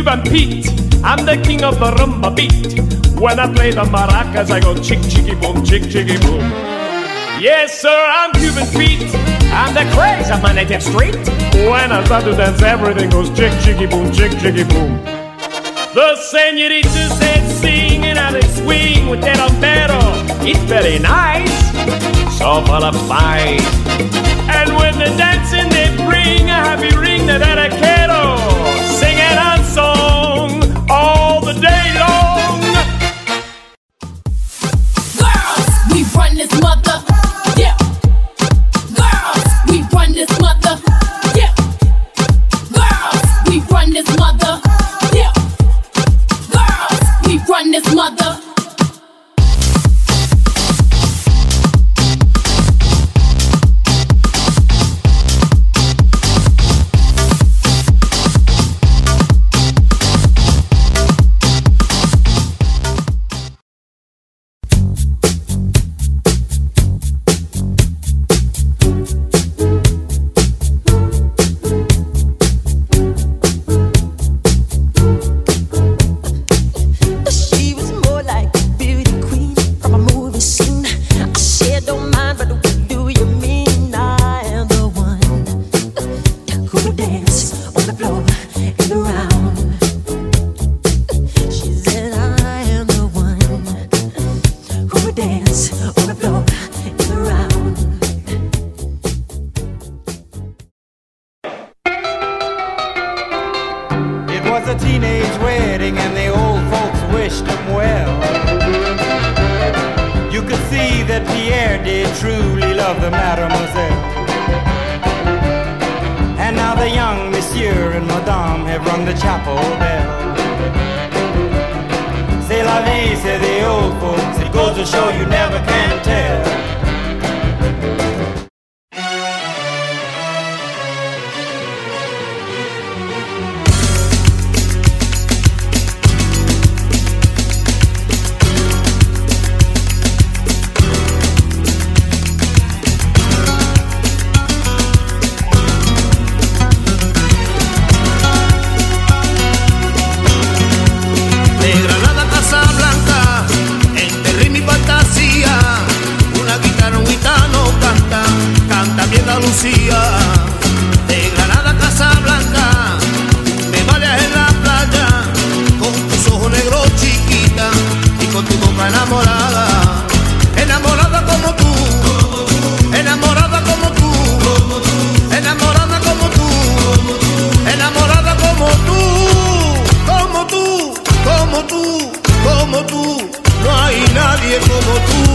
Cuban Pete, I'm the king of the rumba beat. When I play the maracas, I go chick, chicky, boom, chick, chicky, boom. Yes, sir, I'm Cuban Pete. I'm the craze of my native street. When I start to dance, everything goes chick, chicky, boom, chick, chicky, boom. The senoritas, they sing and how they swing with that sombrero. It's very nice, so full of spice. And when they're dancing, they bring a happy ring that I quiero. Singing a song all the day long. Girls, we run this mother. Yeah. Girls, we run this mother. Yeah. Girls, we run this mother. Yeah. Girls, we run this mother. Como tú, no hay nadie como tú.